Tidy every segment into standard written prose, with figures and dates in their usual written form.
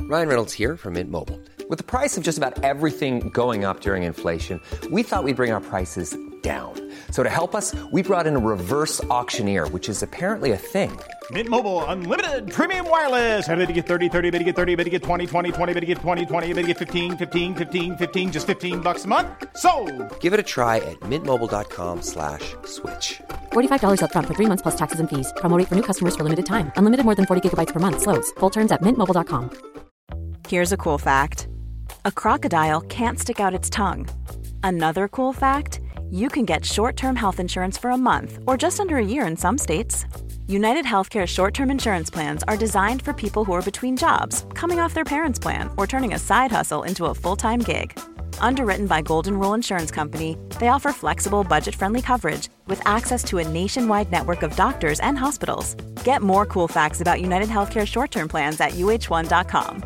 Ryan Reynolds here from Mint Mobile. With the price of just about everything going up during inflation, we thought we'd bring our prices down. So to help us, we brought in a reverse auctioneer, which is apparently a thing. Mint Mobile Unlimited Premium Wireless. How to get 30, 30, bit to get 30, bit to get 20, 20, 20, bit to get 20, 20, bit to get 15, 15, 15, 15, just $15 a month? Sold! Give it a try at mintmobile.com/switch. $45 up front for 3 months plus taxes and fees. Promo rate for new customers for limited time. Unlimited more than 40 gigabytes per month. Slows full terms at mintmobile.com. Here's a cool fact. A crocodile can't stick out its tongue. Another cool fact, you can get short-term health insurance for a month or just under a year in some states. United Healthcare short-term insurance plans are designed for people who are between jobs, coming off their parents' plan, or turning a side hustle into a full-time gig. Underwritten by Golden Rule Insurance Company, they offer flexible, budget-friendly coverage with access to a nationwide network of doctors and hospitals. Get more cool facts about United Healthcare short-term plans at uh1.com.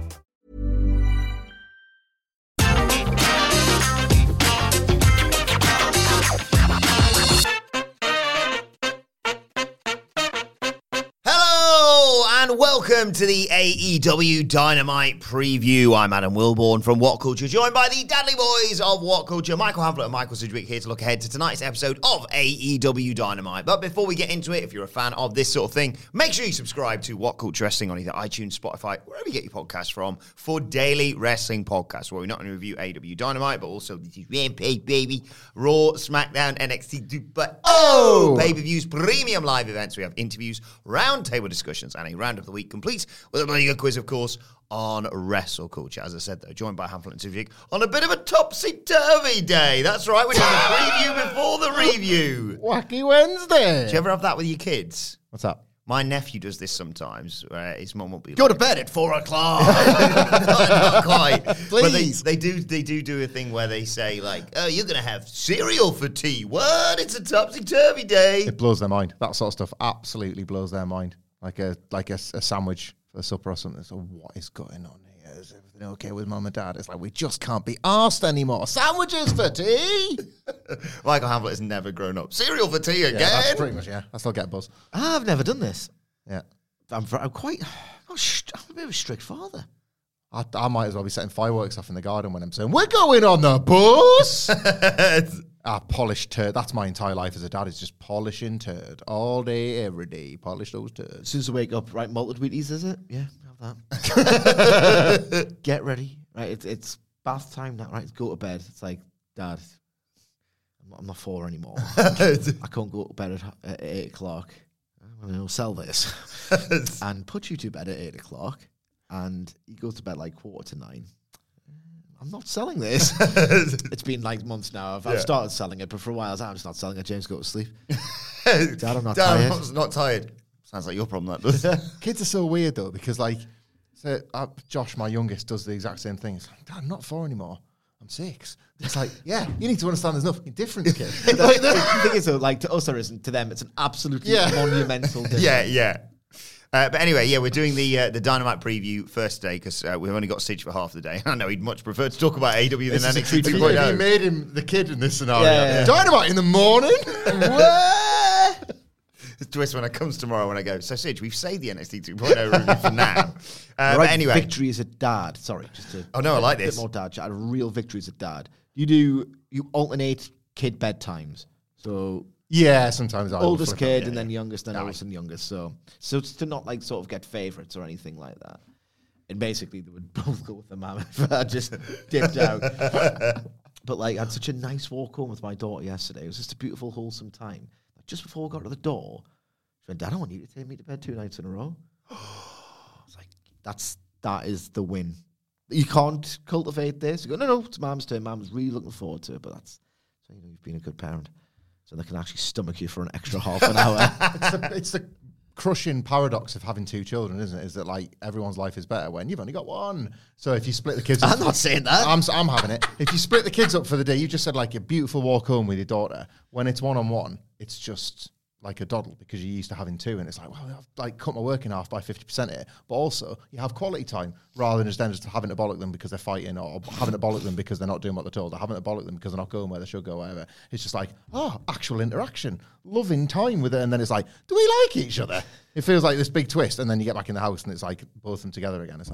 And welcome to the AEW Dynamite preview. I'm Adam Wilborn from What Culture, joined by the Dudley Boys of What Culture, Michael Hamflett and Michael Sidgwick, here to look ahead to tonight's episode of AEW Dynamite. But before we get into it, if you're a fan of this sort of thing, make sure you subscribe to What Culture Wrestling on either iTunes, Spotify, wherever you get your podcasts from, for daily wrestling podcasts, where we not only review AEW Dynamite, but also the Rampage, baby, Raw, SmackDown, NXT, pay-per-views, premium live events. We have interviews, roundtable discussions, and a round of the week complete with a bloody good quiz, of course, on Wrestle Culture. As I said, though, joined by Hamflett and Sidgwick on a bit of a topsy-turvy day. That's right, we're doing the preview before the review. Wacky Wednesday. Do you ever have that with your kids? What's up? My nephew does this sometimes. His mum will be Go to bed at 4 o'clock. not quite. Please. But they do a thing where they say, like, oh, you're going to have cereal for tea. What? It's a topsy-turvy day. It blows their mind. That sort of stuff absolutely blows their mind. Like a sandwich for supper or something. So what is going on here? Is everything okay with mum and dad? It's like, we just can't be arsed anymore. Sandwiches for tea. Michael Hamflett has never grown up. Cereal for tea again. Yeah, that's pretty much, yeah. I still get a buzz. I've never done this. Yeah. I'm a bit of a strict father. I might as well be setting fireworks off in the garden when I'm saying, we're going on the bus. Polished turd. That's my entire life as a dad, is just polishing turd. All day, every day. Polish those turds. As soon as I wake up, right, malted Wheaties, is it? Yeah, have that. Get ready. Right, it's bath time now, right? Go to bed. It's like, Dad, I'm not 4 anymore. I can't go to bed at 8 o'clock. I'm going to sell this. And put you to bed at 8 o'clock. And he goes to bed like 8:45. I'm not selling this. It's been like months now. I've started selling it, but for a while I'm just not selling it. James, go to sleep. Dad, I'm not tired. I'm not tired. Sounds like your problem, that does. Kids are so weird, though, because, like, so, Josh, my youngest, does the exact same thing. He's like, Dad, I'm not 4 anymore. I'm 6. It's like, yeah, you need to understand there's nothing different, kid. The thing is, though, like, to us there isn't. To them, it's an absolutely monumental difference. Yeah. But anyway, we're doing the Dynamite preview first today because we've only got Sidge for half the day. I know he'd much prefer to talk about AEW than NXT 2.0. He made him the kid in this scenario. Yeah. Dynamite in the morning? The twist when it comes tomorrow when I go, so Sidge, we've saved the NXT 2.0 review for now. But anyway. Victory as a dad. Sorry. I like this. A bit more dad chat. A real victory as a dad. You alternate kid bedtimes. So... Yeah, sometimes I oldest kid and then youngest, then oldest and youngest. So it's to not like sort of get favourites or anything like that. And basically they would both go with the mum if I just dipped out. But like I had such a nice walk home with my daughter yesterday. It was just a beautiful, wholesome time. Just before we got to the door, she went, Dad, I want you to take me to bed 2 nights in a row. I was like, that is the win. You can't cultivate this. You go, no, it's Mum's turn. Mum's really looking forward to it. But that's so you've been a good parent. So they can actually stomach you for an extra half an hour. It's the crushing paradox of having 2 children, isn't it? Is that like everyone's life is better when you've only got 1. So if you split the kids up... I'm not saying that. I'm having it. If you split the kids up for the day, you just said like a beautiful walk home with your daughter. When it's 1-on-1, it's just like a doddle because you're used to having 2. And it's like, well, I've like cut my work in half by 50% here. But also, you have quality time rather than just having to bollock them because they're fighting or having to bollock them because they're not doing what they're told or having to bollock them because they're not going where they should go, whatever. It's just like, actual interaction, loving time with it. And then it's like, do we like each other? It feels like this big twist. And then you get back in the house and it's like both of them together again. It's like,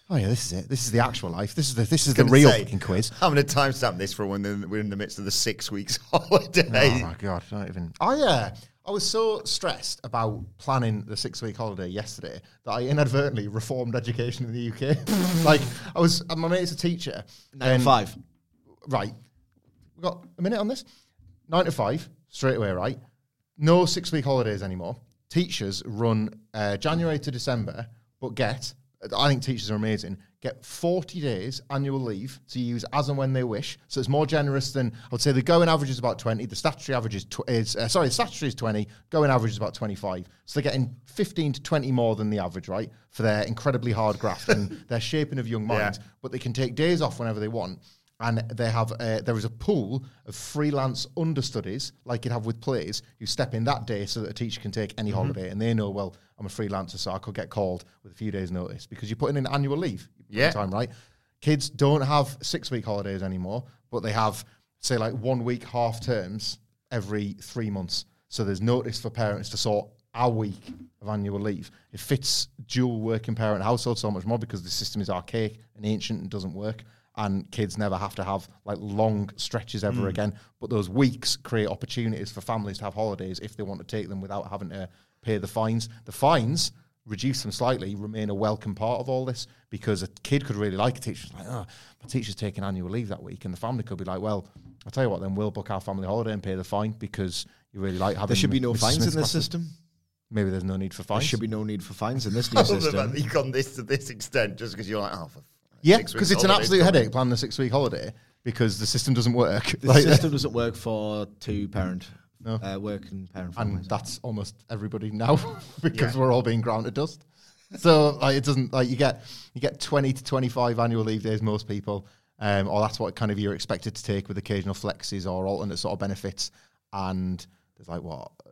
oh yeah, this is it. This is the actual life. This is the real fucking quiz. I'm going to timestamp this for when we're in the midst of the 6 weeks holiday. Oh my God, don't even. Oh yeah. I was so stressed about planning the 6-week holiday yesterday that I inadvertently reformed education in the UK. Like, my mate's a teacher. 9 to 5. Right. We've got a minute on this. 9 to 5, straight away, right? No 6-week holidays anymore. Teachers run January to December, but I think teachers are amazing, get 40 days annual leave to use as and when they wish. So it's more generous than, I would say the going average is about 20. The statutory average the statutory is 20. Going average is about 25. So they're getting 15 to 20 more than the average, right? For their incredibly hard graft and their shaping of young minds. Yeah. But they can take days off whenever they want. And they have there is a pool of freelance understudies, like you'd have with plays, who step in that day so that a teacher can take any holiday. And they know, well, I'm a freelancer, so I could get called with a few days' notice because you're putting in annual leave. Yeah. Time, right? Kids don't have 6-week holidays anymore, but they have, say, like 1 week half terms every 3 months. So there's notice for parents to sort a week of annual leave. It fits dual working parent households so much more because the system is archaic and ancient and doesn't work. And kids never have to have like long stretches ever again. But those weeks create opportunities for families to have holidays if they want to take them without having to pay the fines. The fines, reduce them slightly, remain a welcome part of all this because a kid could really like a teacher. Like, oh, my teacher's taking annual leave that week. And the family could be like, well, I'll tell you what, then we'll book our family holiday and pay the fine because you really like having... There should be no Mrs. fines Smith's in this classes. system. Maybe there's no need for fines. There should be no need for fines in this new system. You've gone this to this extent just because you're like, yeah, because it's an absolute headache planning a 6-week holiday because the system doesn't work. The system doesn't work for two-parent working parent families. And that's almost everybody now because we're all being ground to dust. So like it doesn't like you get 20 to 25 annual leave days, most people, or that's what kind of you're expected to take with occasional flexes or alternate sort of benefits. And there's like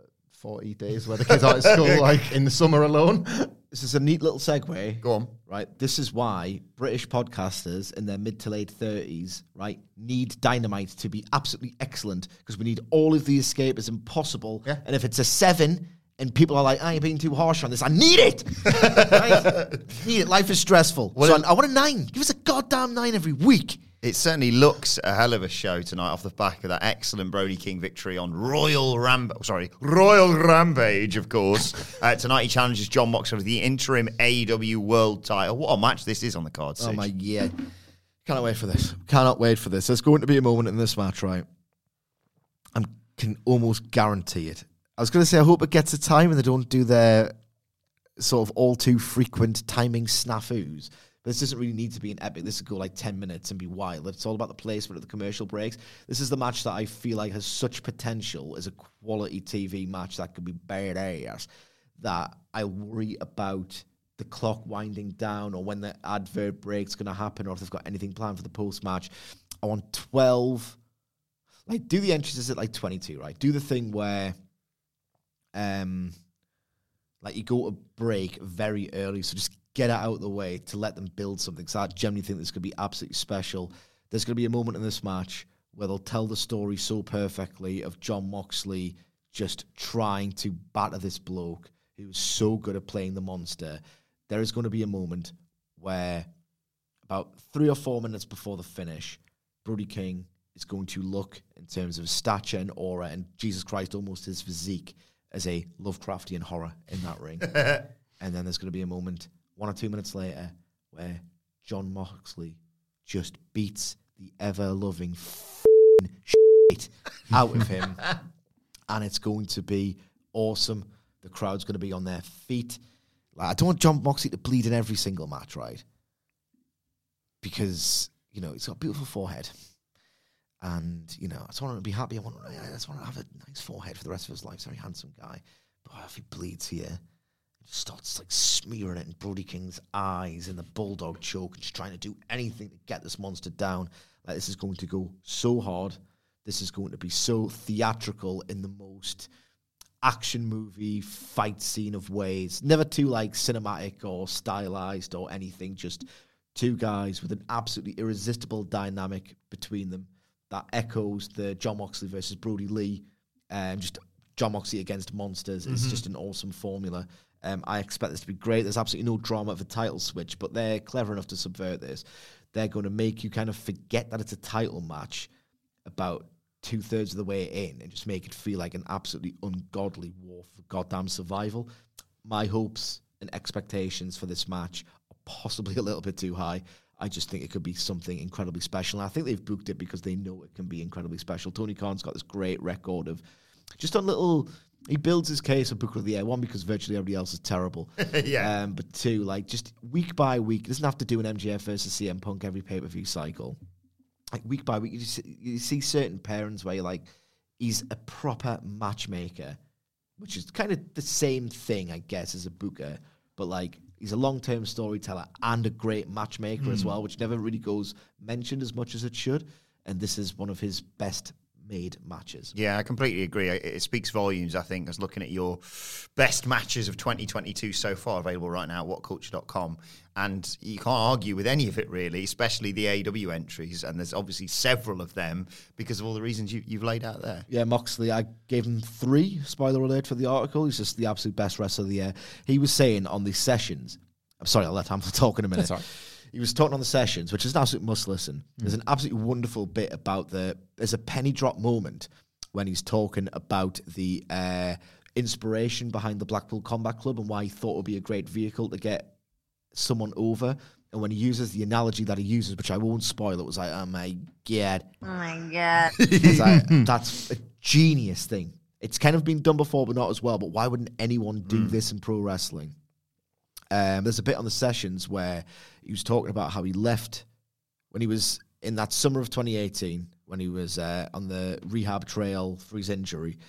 40 days where the kids are at school, like in the summer alone. This is a neat little segue. Go on. Right. This is why British podcasters in their mid to late 30s, right, need Dynamite to be absolutely excellent because we need all of the escapism possible. Yeah. And if it's a 7 and people are like, you're being too harsh on this, I need it. Right? Need it. Life is stressful. Well, I want a 9. Give us a goddamn 9 every week. It certainly looks a hell of a show tonight off the back of that excellent Brody King victory on Royal Rampage, of course. Tonight he challenges Jon Moxley for the interim AEW World title. What a match this is on the card, Sige. Oh my, yeah. Cannot wait for this. Cannot wait for this. There's going to be a moment in this match, right? I can almost guarantee it. I was going to say I hope it gets a time and they don't do their sort of all too frequent timing snafus. This doesn't really need to be an epic. This could go like 10 minutes and be wild. It's all about the placement of the commercial breaks. This is the match that I feel like has such potential as a quality TV match that could be badass that I worry about the clock winding down or when the advert break's going to happen or if they've got anything planned for the post-match. I want 12. Like, do the entrances at like 22, right? Do the thing where like you go to break very early, so just get it out of the way to let them build something. So I genuinely think this could be absolutely special. There's going to be a moment in this match where they'll tell the story so perfectly of Jon Moxley just trying to batter this bloke who's so good at playing the monster. There is going to be a moment where about 3 or 4 minutes before the finish, Brody King is going to look in terms of his stature and aura and Jesus Christ, almost his physique as a Lovecraftian horror in that ring. And then there's going to be a moment 1 or 2 minutes later where Jon Moxley just beats the ever-loving shit out of him. And it's going to be awesome. The crowd's going to be on their feet. Like, I don't want Jon Moxley to bleed in every single match, right? Because, you know, he's got a beautiful forehead. And, you know, I just want him to be happy. I just want to have a nice forehead for the rest of his life. He's a very handsome guy. But if he bleeds here, starts like smearing it in Brody King's eyes in the bulldog choke and just trying to do anything to get this monster down. Like, this is going to go so hard. This is going to be so theatrical in the most action movie fight scene of ways. Never too like cinematic or stylized or anything. Just two guys with an absolutely irresistible dynamic between them that echoes the Jon Moxley versus Brody Lee. Just Jon Moxley against monsters. It's just an awesome formula. I expect this to be great. There's absolutely no drama of a title switch, but they're clever enough to subvert this. They're going to make you kind of forget that it's a title match about 2/3 of the way in and just make it feel like an absolutely ungodly war for goddamn survival. My hopes and expectations for this match are possibly a little bit too high. I just think it could be something incredibly special. And I think they've booked it because they know it can be incredibly special. Tony Khan's got this great record of just on little... He builds his case for Booker of the Year. One, because virtually everybody else is terrible. Yeah. But two, like, just week by week, he doesn't have to do an MJF versus CM Punk every pay-per-view cycle. Like, week by week, you see certain pairings where you're like, he's a proper matchmaker, which is kind of the same thing, I guess, as a booker. But, like, he's a long-term storyteller and a great matchmaker as well, which never really goes mentioned as much as it should. And this is one of his best made matches. Yeah, I completely agree. It speaks volumes, I think, as looking at your best matches of 2022 so far, available right now at whatculture.com. And you can't argue with any of it, really, especially the AEW entries. And there's obviously several of them because of all the reasons you've laid out there. Yeah, Moxley, I gave him 3, spoiler alert for the article. He's just the absolute best wrestler of the year. He was saying on these sessions, I'm sorry, I'll let Hamza talk in a minute. Sorry. He was talking on the sessions, which is an absolute must listen. There's an absolutely wonderful bit about there's a penny drop moment when he's talking about the inspiration behind the Blackpool Combat Club and why he thought it would be a great vehicle to get someone over. And when he uses the analogy that he uses, which I won't spoil, it was like, oh my God. It's like, that's a genius thing. It's kind of been done before, but not as well. But why wouldn't anyone do this in pro wrestling? There's a bit on the sessions where he was talking about how he left when he was in that summer of 2018, when he was on the rehab trail for his injury.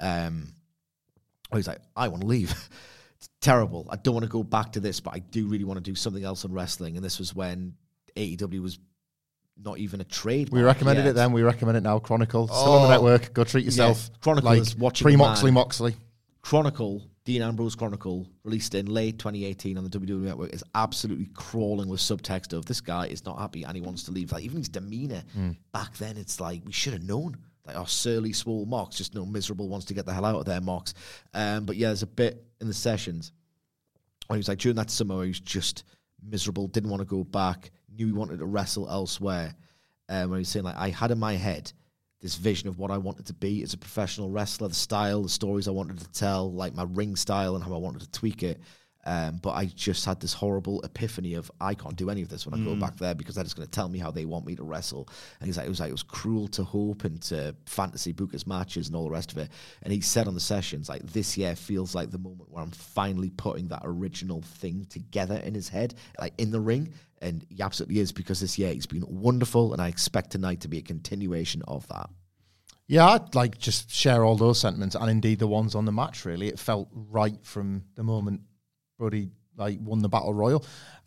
He's like, I want to leave. It's terrible. I don't want to go back to this, but I do really want to do something else in wrestling. And this was when AEW was not even a trade. We recommended it then. We recommend it now. Chronicle. Still on the network. Go treat yourself. Yeah. Chronicle is watching pre-Moxley. Chronicle, Dean Ambrose Chronicle, released in late 2018 on the WWE Network, is absolutely crawling with subtext of this guy is not happy and he wants to leave. Like, even his demeanor back then, it's like, we should have known. Like, our surly, swole Mox, just no miserable wants to get the hell out of there, Mox. But yeah, there's a bit in the sessions where he was like, during that summer, he was just miserable, didn't want to go back, knew he wanted to wrestle elsewhere. Where he was saying, like, I had in my head this vision of what I wanted to be as a professional wrestler, the style, the stories I wanted to tell, like my ring style and how I wanted to tweak it. But I just had this horrible epiphany of I can't do any of this when I go back there because they're just going to tell me how they want me to wrestle. And he's like, it was cruel to hope and to fantasy book his matches and all the rest of it. And he said on the sessions, like, this year feels like the moment where I'm finally putting that original thing together in his head, like in the ring. And he absolutely is, because this year he's been wonderful, and I expect tonight to be a continuation of that. Yeah, I'd like just share all those sentiments, and indeed the ones on the match, really. It felt right from the moment Brody won the Battle Royal.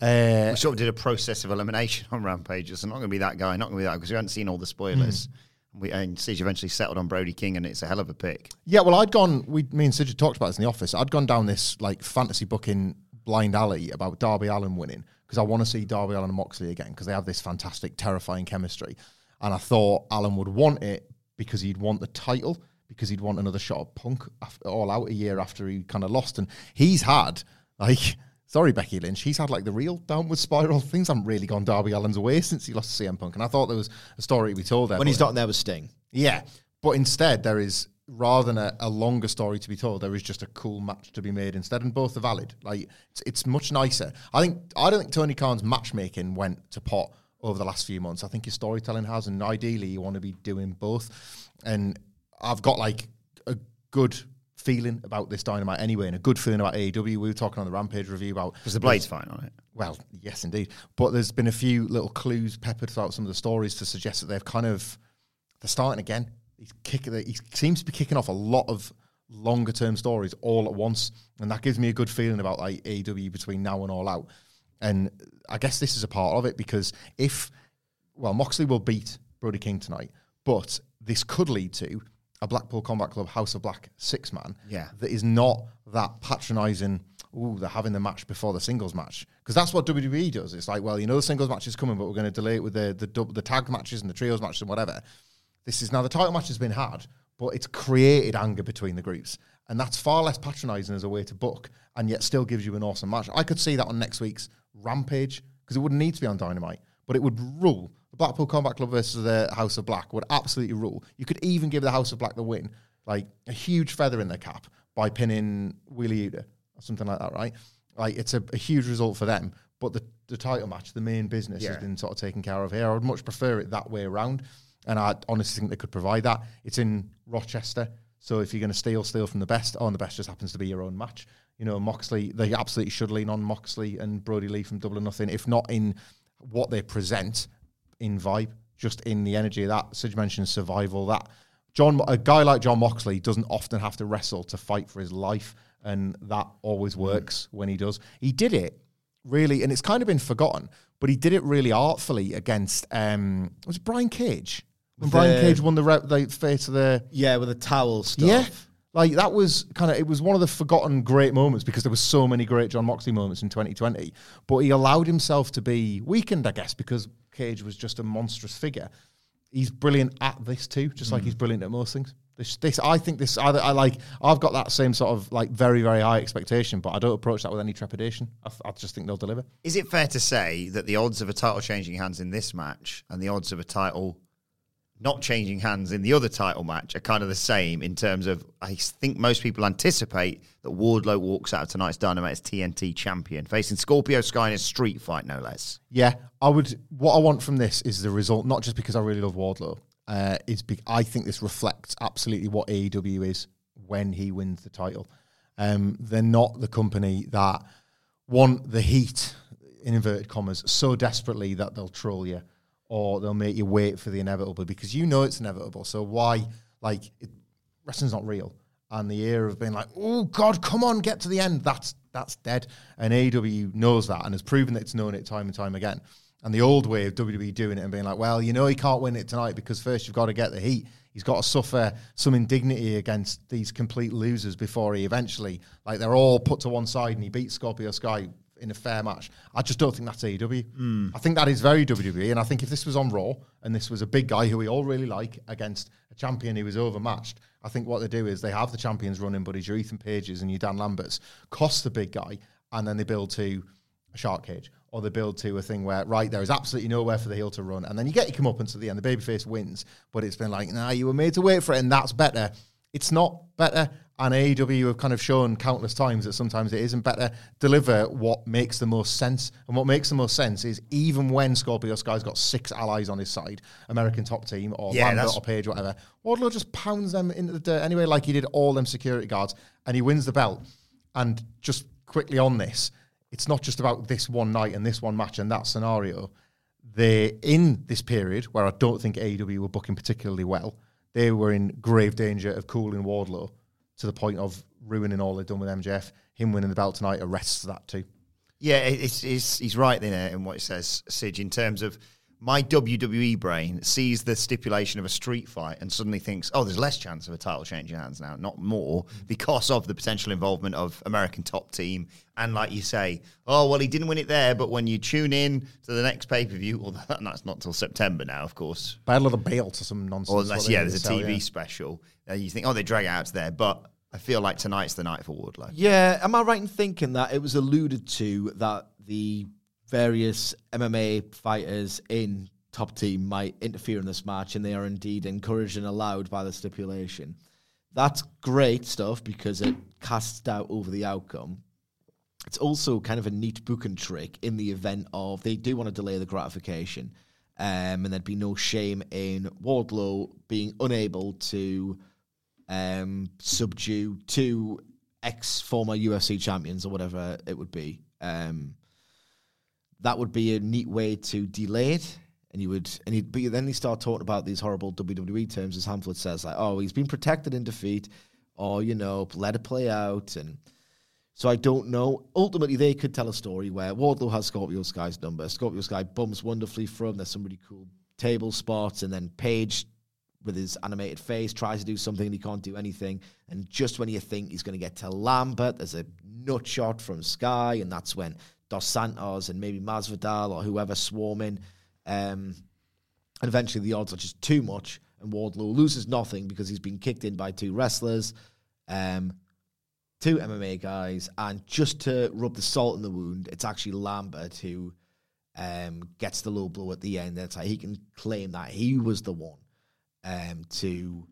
We sort of did a process of elimination on Rampage. It's not going to be that guy, not going to be that, because we hadn't seen all the spoilers. And Sige eventually settled on Brody King, and it's a hell of a pick. Yeah, well, me and Sige talked about this in the office. I'd gone down this fantasy booking blind alley about Darby Allin winning, because I want to see Darby Allin and Moxley again, because they have this fantastic, terrifying chemistry. And I thought Allin would want it because he'd want the title, because he'd want another shot of Punk all out a year after he kind of lost. And he's had, sorry, Becky Lynch, he's had the real downward spiral. Things haven't really gone Darby Allin's way since he lost to CM Punk. And I thought there was a story to be told there. When he's not there with Sting. Yeah. But instead, there is, rather than a longer story to be told, there is just a cool match to be made instead, and both are valid. It's much nicer. I don't think Tony Khan's matchmaking went to pot over the last few months. I think his storytelling has, and ideally you want to be doing both. And I've got a good feeling about this Dynamite anyway, and a good feeling about AEW. We were talking on the Rampage review about... Because the Blade's fine on it. Well, yes, indeed. But there's been a few little clues peppered throughout some of the stories to suggest that they're starting again. He seems to be kicking off a lot of longer-term stories all at once, and that gives me a good feeling about AEW between now and All Out. And I guess this is a part of it, because Moxley will beat Brody King tonight, but this could lead to a Blackpool Combat Club House of Black 6-man that is not that patronising, they're having the match before the singles match. Because that's what WWE does. It's the singles match is coming, but we're going to delay it with the tag matches and the trios matches and whatever. The title match has been had, but it's created anger between the groups. And that's far less patronising as a way to book, and yet still gives you an awesome match. I could see that on next week's Rampage, because it wouldn't need to be on Dynamite, but it would rule. The Blackpool Combat Club versus the House of Black would absolutely rule. You could even give the House of Black the win, like a huge feather in their cap, by pinning Wheeler Yuta or something like that, right? Like, it's a huge result for them. But the title match, the main business, has been sort of taken care of here. I would much prefer it that way around, and I honestly think they could provide that. It's in Rochester, so if you're going to steal from the best, and the best just happens to be your own match. You know, Moxley, they absolutely should lean on Moxley and Brody Lee from Double or Nothing, if not in what they present in vibe, just in the energy of that. Sid mentioned survival. That a guy like John Moxley doesn't often have to wrestle to fight for his life, and that always works when he does. He did it really, and it's kind of been forgotten, but he did it really artfully against, was it Brian Cage? When Brian Cage won the face of the... Yeah, with the towel stuff. Yeah. Like, that was it was one of the forgotten great moments, because there were so many great John Moxley moments in 2020, but he allowed himself to be weakened, I guess, because Cage was just a monstrous figure. He's brilliant at this too, just like he's brilliant at most things. I've got that same sort of like very, very high expectation, but I don't approach that with any trepidation. I just think they'll deliver. Is it fair to say that the odds of a title changing hands in this match and the odds of a title not changing hands in the other title match are kind of the same, in terms of, I think most people anticipate that Wardlow walks out of tonight's Dynamite as TNT champion, facing Scorpio Sky in a street fight, no less? Yeah, what I want from this is the result, not just because I really love Wardlow. I think this reflects absolutely what AEW is when he wins the title. They're not the company that want the heat, in inverted commas, so desperately that they'll troll you or they'll make you wait for the inevitable, because you know it's inevitable. So why, wrestling's not real. And the era of being like, oh God, come on, get to the end, that's dead. And AEW knows that and has proven that it's known it time and time again. And the old way of WWE doing it and being like, well, you know he can't win it tonight because first you've got to get the heat. He's got to suffer some indignity against these complete losers before he eventually, they're all put to one side and he beats Scorpio Sky in a fair match. I just don't think that's AEW. I think that is very WWE, and I think if this was on Raw and this was a big guy who we all really like against a champion who was overmatched, I think what they do is they have the champions running, but it's your Ethan Pages and your Dan Lamberts, cost the big guy, and then they build to a shark cage, or they build to a thing where, right, there is absolutely nowhere for the heel to run, and then you get your comeuppance at the end, the babyface wins, but it's been like, nah, you were made to wait for it, and that's better. It's not better, and AEW have kind of shown countless times that sometimes it isn't better. Deliver what makes the most sense, and what makes the most sense is even when Scorpio Sky's got 6 allies on his side, American Top Team, or Lambert or Page, whatever, Wardlow just pounds them into the dirt anyway, like he did all them security guards, and he wins the belt. And just quickly on this, it's not just about this one night and this one match and that scenario. They're in this period where I don't think AEW were booking particularly well. They were in grave danger of cooling Wardlow to the point of ruining all they've done with MJF. Him winning the belt tonight arrests that too. Yeah, he's right there in what he says, Sid, in terms of my WWE brain sees the stipulation of a street fight and suddenly thinks, oh, there's less chance of a title changing hands now, not more, because of the potential involvement of American Top Team. And like you say, oh, well, he didn't win it there, but when you tune in to the next pay-per-view, well, that's not till September now, of course. Battle of the Belts or some nonsense. Or unless, there's a TV special. You think, oh, they drag it out to there, but I feel like tonight's the night for Wardlow. Yeah, am I right in thinking that it was alluded to that the various MMA fighters in Top Team might interfere in this match, and they are indeed encouraged and allowed by the stipulation? That's great stuff because it casts doubt over the outcome. It's also kind of a neat booking trick in the event of they do want to delay the gratification, and there'd be no shame in Wardlow being unable to subdue 2 ex-former UFC champions or whatever it would be. That would be a neat way to delay it. But then you start talking about these horrible WWE terms, as Hamlet says, like, oh, he's been protected in defeat, or, let it play out. And so I don't know. Ultimately, they could tell a story where Wardlow has Scorpio Sky's number. Scorpio Sky bumps wonderfully from. There's some really cool table spots, and then Page, with his animated face, tries to do something and he can't do anything. And just when you think he's going to get to Lambert, there's a nut shot from Sky, and that's when Dos Santos and maybe Masvidal or whoever swarm in. And eventually the odds are just too much, And Wardlow loses nothing because he's been kicked in by two wrestlers, two MMA guys, and just to rub the salt in the wound, it's actually Lambert who gets the low blow at the end. That's how he can claim that he was the one to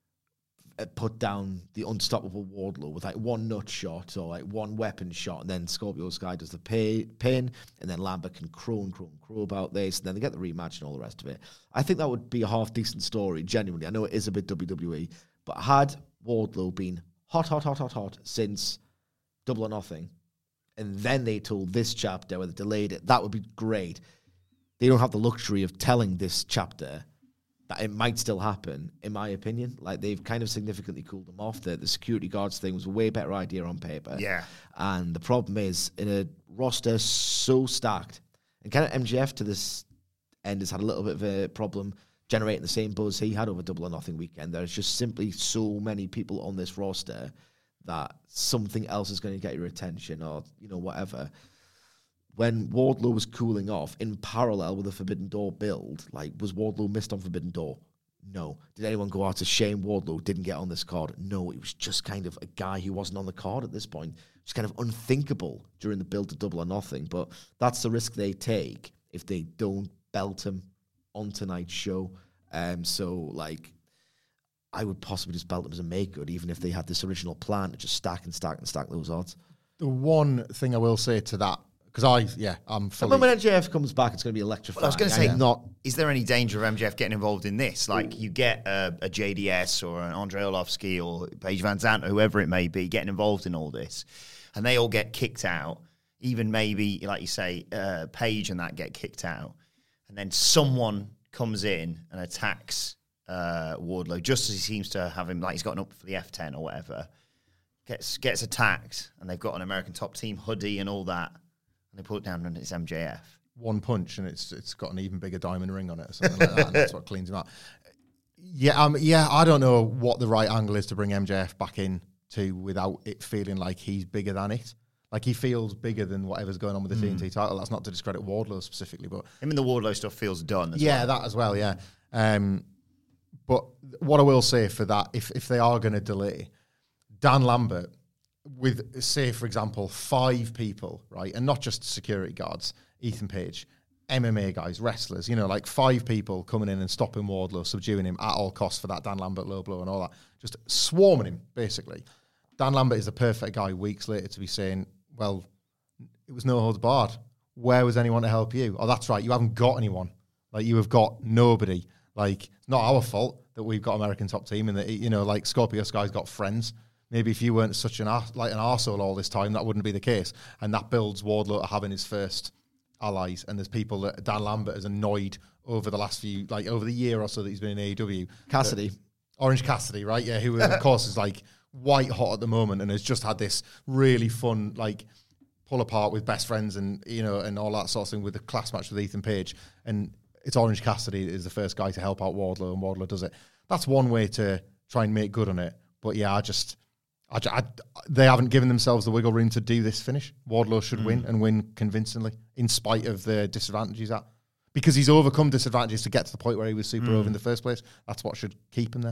put down the unstoppable Wardlow with like one nut shot or like one weapon shot, and then Scorpio Sky does the pin, and then Lambert can crow about this, and then they get the rematch and all the rest of it. I think that would be a half decent story, genuinely. I know it is a bit WWE, but had Wardlow been hot since Double or Nothing, and then they told this chapter where they delayed it, that would be great. They don't have the luxury of telling this chapter that it might still happen, in my opinion. Like, they've kind of significantly cooled them off. The security guards thing was a way better idea on paper. Yeah. And the problem is, in a roster so stacked, and kind of MJF to this end has had a little bit of a problem generating the same buzz he had over Double or Nothing weekend. There's just simply so many people on this roster that something else is going to get your attention, or, you know, whatever. When Wardlow was cooling off in parallel with the Forbidden Door build, like, was Wardlow missed on Forbidden Door? No. Did anyone go out to shame Wardlow didn't get on this card? No. It was just kind of a guy who wasn't on the card at this point. It's kind of unthinkable during the build to Double or Nothing, but that's the risk they take if they don't belt him on tonight's show. So, like, I would possibly just belt him as a make-good, even if they had this original plan to just stack those odds. The one thing I will say to that, because I'm fully... But when MJF comes back, it's going to be electrifying. Well, I was going to say, is there any danger of MJF getting involved in this? Like, you get a JDS or an Andre Arlovski or Paige Van Zandt, or whoever it may be, getting involved in all this, and they all get kicked out. Even maybe, like you say, Paige and that get kicked out, and then someone comes in and attacks Wardlow, just as he seems to have him, like he's gotten up for the F10 or whatever, gets attacked, and they've got an American Top Team hoodie and all that, and they pull it down and it's MJF. One punch and it's got an even bigger diamond ring on it or something like that, and that's what cleans him out. I don't know what the right angle is to bring MJF back in to without it feeling like he's bigger than it. Like, he feels bigger than whatever's going on with the TNT title. That's not to discredit Wardlow specifically, but... Him and the Wardlow stuff feels done as well. Yeah, that as well, yeah. But what I will say for that, if they are going to delay, Dan Lambert, with, say, for example, 5 people, right, and not just security guards, Ethan Page, MMA guys, wrestlers, you know, like 5 people coming in and stopping Wardlow, subduing him at all costs for that Dan Lambert low blow and all that, just swarming him, basically. Dan Lambert is the perfect guy weeks later to be saying, well, it was no holds barred. Where was anyone to help you? Oh, that's right, you haven't got anyone. Like, you have got nobody. Like, it's not our fault that we've got American Top Team and that, you know, like, Scorpio Sky's got friends. Maybe if you weren't such an arsehole all this time, that wouldn't be the case. And that builds Wardlow to having his first allies. And there's people that Dan Lambert has annoyed over the last few, like, over the year or so that he's been in AEW. Cassidy. Orange Cassidy, right? Yeah, who, of course, is, like, white hot at the moment and has just had this really fun, like, pull apart with best friends and, you know, and all that sort of thing with the class match with Ethan Page. And it's Orange Cassidy is the first guy to help out Wardlow, and Wardlow does it. That's one way to try and make good on it. But yeah, they haven't given themselves the wiggle room to do this finish. Wardlow should win and win convincingly, in spite of the disadvantages because he's overcome disadvantages to get to the point where he was super over in the first place. That's what should keep him there.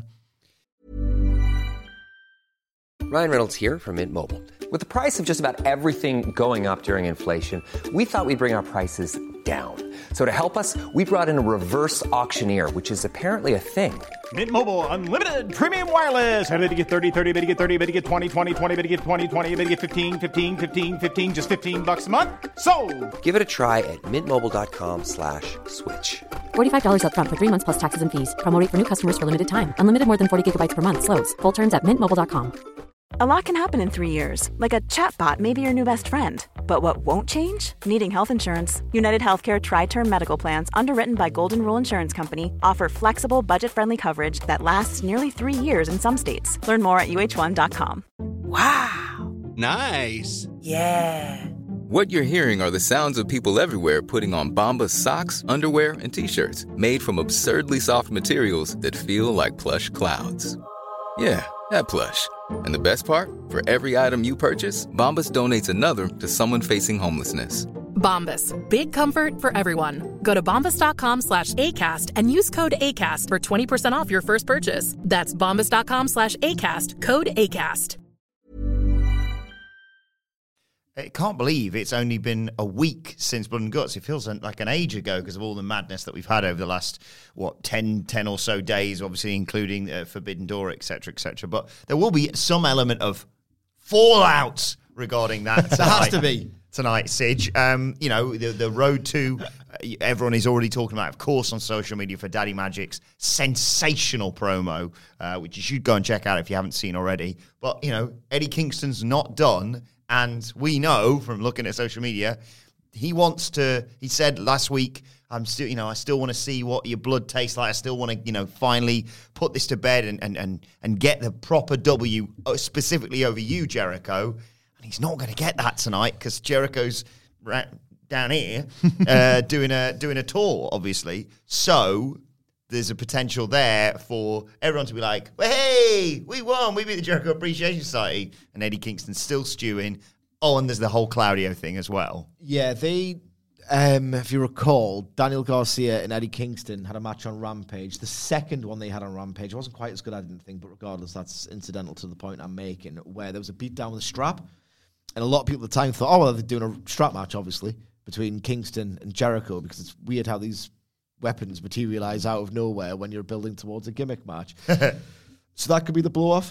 Ryan Reynolds here from Mint Mobile. With the price of just about everything going up during inflation, we thought we'd bring our prices down. So to help us, we brought in a reverse auctioneer, which is apparently a thing. Mint Mobile Unlimited Premium Wireless. How to get 30, 30, bit to get 30, bit to get 20, 20, 20, bit to get 20, 20, bit to get 15, 15, 15, 15, just $15 a month? Sold! Give it a try at mintmobile.com/switch. $45 up front for 3 months plus taxes and fees. Promo rate for new customers for limited time. Unlimited more than 40 gigabytes per month. Slows full terms at mintmobile.com. A lot can happen in 3 years, like a chatbot may be your new best friend. But what won't change? Needing health insurance. United Healthcare Tri-Term Medical Plans, underwritten by Golden Rule Insurance Company, offer flexible, budget-friendly coverage that lasts nearly 3 years in some states. Learn more at uh1.com. Wow. Nice. Yeah. What you're hearing are the sounds of people everywhere putting on Bombas socks, underwear, and T-shirts made from absurdly soft materials that feel like plush clouds. Yeah, that plush. And the best part? For every item you purchase, Bombas donates another to someone facing homelessness. Bombas. Big comfort for everyone. Go to bombas.com/ACAST and use code ACAST for 20% off your first purchase. That's bombas.com/ACAST. Code ACAST. I can't believe it's only been a week since Blood and Guts. It feels like an age ago because of all the madness that we've had over the last, 10 or so days, obviously including Forbidden Door, etc., etc. But there will be some element of fallout regarding that. There has to be. Tonight, Sige. The road to, everyone is already talking about, of course, on social media for Daddy Magic's sensational promo, which you should go and check out if you haven't seen already. But, Eddie Kingston's not done, and we know from looking at social media, he said last week, I still want to see what your blood tastes like. I still want to, finally put this to bed and get the proper W, specifically over you, Jericho. He's not going to get that tonight because Jericho's right down here doing a tour, obviously. So there's a potential there for everyone to be like, well, hey, we won. We beat the Jericho Appreciation Society. And Eddie Kingston's still stewing. Oh, and there's the whole Claudio thing as well. Yeah, they, if you recall, Daniel Garcia and Eddie Kingston had a match on Rampage. The second one they had on Rampage wasn't quite as good, I didn't think, but regardless, that's incidental to the point I'm making, where there was a beatdown with a strap. And a lot of people at the time thought, they're doing a strap match, obviously, between Kingston and Jericho, because it's weird how these weapons materialize out of nowhere when you're building towards a gimmick match. So that could be the blow-off.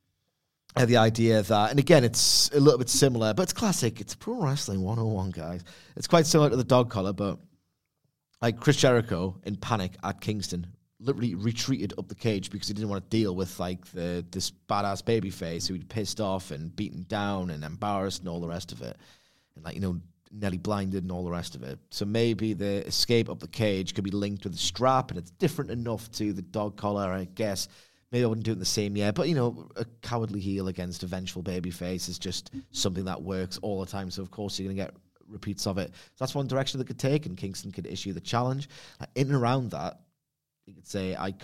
The idea that, and again, it's a little bit similar, but it's classic. It's Pro Wrestling 101, guys. It's quite similar to the dog collar, but like Chris Jericho, in panic at Kingston, literally retreated up the cage because he didn't want to deal with this badass babyface who he'd pissed off and beaten down and embarrassed and all the rest of it, and nearly blinded and all the rest of it. So maybe the escape up the cage could be linked with the strap, and it's different enough to the dog collar, I guess. Maybe I wouldn't do it in the same year, but a cowardly heel against a vengeful babyface is just something that works all the time. So of course you're going to get repeats of it. So that's one direction they could take, and Kingston could issue the challenge. In and around that, you could say, I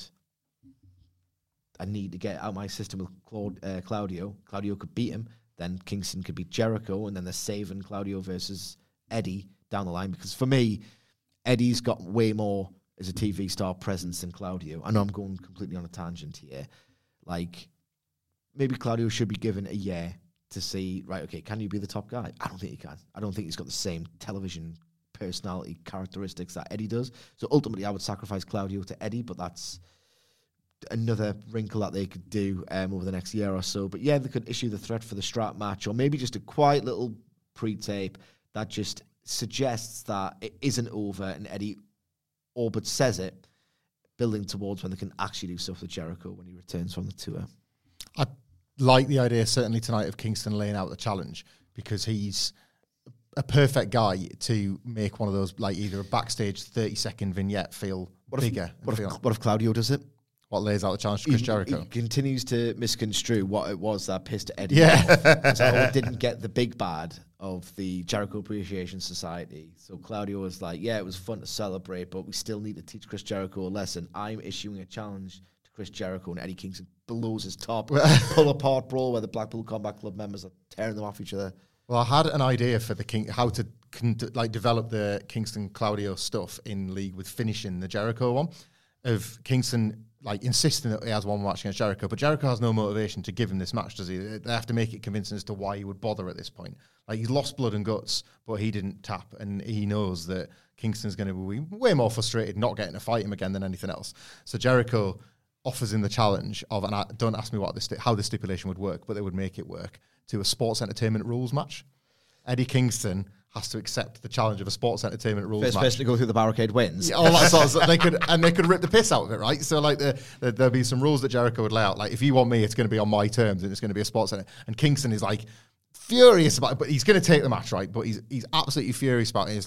need to get out my system with Claudio. Claudio could beat him. Then Kingston could beat Jericho. And then they're saving Claudio versus Eddie down the line. Because for me, Eddie's got way more as a TV star presence than Claudio. I know I'm going completely on a tangent here. Maybe Claudio should be given a year to see, right, okay, can you be the top guy? I don't think he can. I don't think he's got the same television personality characteristics that Eddie does. So ultimately I would sacrifice Claudio to Eddie, but that's another wrinkle that they could do over the next year or so. But yeah, they could issue the threat for the strap match, or maybe just a quiet little pre-tape that just suggests that it isn't over, and Eddie all but says it, building towards when they can actually do stuff with Jericho when he returns from the tour. I like the idea certainly tonight of Kingston laying out the challenge, because he's a perfect guy to make one of those, either a backstage 30-second vignette feel bigger. What if Claudio does it? What lays out the challenge to Chris Jericho? He continues to misconstrue what it was that pissed Eddie off. So he didn't get the big bad of the Jericho Appreciation Society. So Claudio was like, yeah, it was fun to celebrate, but we still need to teach Chris Jericho a lesson. I'm issuing a challenge to Chris Jericho, and Eddie Kingston blows his top. Pull apart brawl where the Blackpool Combat Club members are tearing them off each other. Well, I had an idea for how to develop the Kingston Claudio stuff in league with finishing the Jericho one, of Kingston insisting that he has one match against Jericho, but Jericho has no motivation to give him this match, does he? They have to make it convincing as to why he would bother at this point. He's lost blood and guts, but he didn't tap, and he knows that Kingston's going to be way more frustrated not getting to fight him again than anything else. So Jericho offers him the challenge of, and don't ask me how the stipulation would work, but they would make it work, to a sports entertainment rules match. Eddie Kingston has to accept the challenge of a sports entertainment rules match. First to go through the barricade wins. Yeah, all that sort of stuff. They could rip the piss out of it, right? So there'll be some rules that Jericho would lay out. If you want me, it's going to be on my terms, and it's going to be a sports center. And Kingston is furious about it, but he's going to take the match, right? But he's absolutely furious about it. He's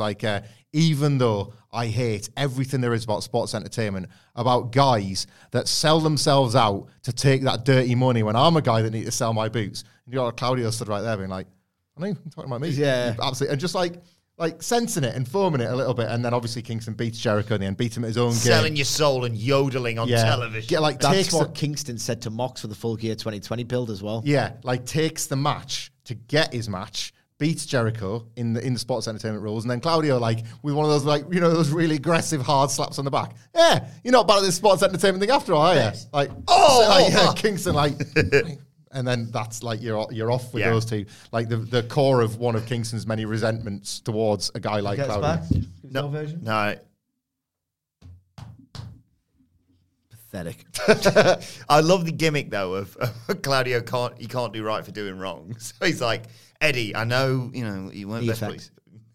even though I hate everything there is about sports entertainment, about guys that sell themselves out to take that dirty money when I'm a guy that needs to sell my boots. And you got Claudio stood right there being I know you're talking about me. Yeah. Absolutely. And just sensing it and foaming it a little bit. And then obviously Kingston beats Jericho in the end, beats him at his own game. Selling your soul and yodeling on television. Yeah, that's what Kingston said to Mox for the Full Gear 2020 build as well. Yeah, takes the match to get his match, beats Jericho in the sports entertainment rules, and then Claudio, like, with one of those, like, you know, those really aggressive hard slaps on the back. Yeah, you're not bad at this sports entertainment thing after all, are you? Like, Kingston, like, and then that's like you're off with those two. Like the core of one of Kingston's many resentments towards a guy like Claudio. No. Pathetic. I love the gimmick though of Claudio can't do right for doing wrong. So he's like, Eddie, I know you weren't best pleased.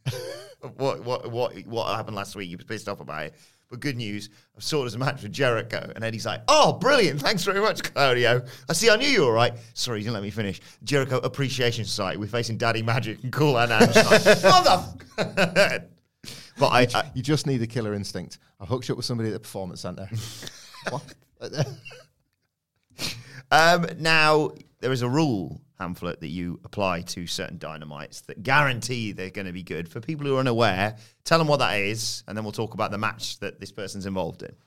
What happened last week? You were pissed off about it. But good news, I've sorted a match with Jericho. And Eddie's like, oh, brilliant. Thanks very much, Claudio. I knew you were all right. Sorry, you didn't let me finish. Jericho Appreciation Society. We're facing Daddy Magic and Cool and Like, mother. But you just need a killer instinct. I've hooked you up with somebody at the Performance Centre. What? Now, there is a rule, Hamflet, that you apply to certain Dynamites that guarantee they're going to be good. For people who are unaware, tell them what that is, and then we'll talk about the match that this person's involved in.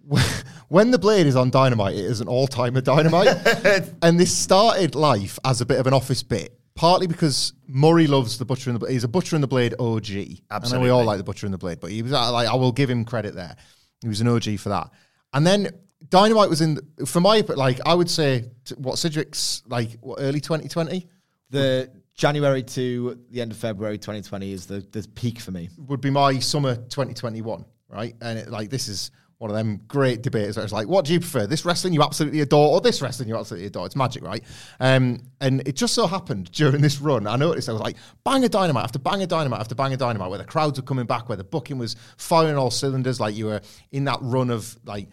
When the Blade is on Dynamite, it is an all-timer Dynamite. And this started life as a bit of an office bit, partly because Murray loves the Butcher and the Blade. He's a Butcher and the Blade OG. Absolutely. I know we all like the Butcher and the Blade, but he was like, I will give him credit there. He was an OG for that. And then Dynamite was in, for my, like, I would say, Sidgwick's, like, early 2020? The January to the end of February 2020 is the peak for me. Would be my summer 2021, right? And this is one of them great debates where it's like, what do you prefer? This wrestling you absolutely adore or this wrestling you absolutely adore? It's magic, right? And it just so happened during this run, I noticed I was like, bang a Dynamite after bang a Dynamite after bang a Dynamite, where the crowds were coming back, where the booking was firing all cylinders, like you were in that run of, like,